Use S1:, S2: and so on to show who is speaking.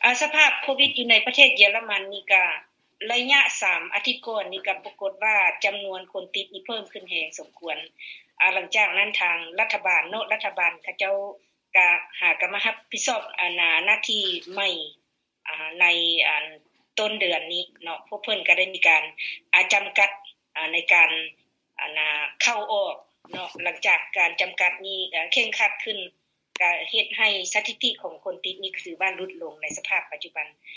S1: สภาพโควิดอยู่ในประเทศเยอรมันนี่ก็ระยะ3อาทิตย์ก่อนนี่ก็ปรากฏว่าจำนวนคนติดนี่เพิ่มขึ้นแรงสมควรหลังจากนั้นทางรัฐบาลรัฐบาลเขาเจ้าก็หาก็มารับผิดชอบหน้าที่ใหม่ในต้นเดือนนี้เนาะพวกเพิ่นก็ได้มีการจำกัดในการเข้าออกเนาะหลังจากการจำกัดนี้เคร่งครัดขึ้นก็เฮ็ดให้สถิติของคนติดนี่ถือว่าลดลงในสภาพปัจจุบัน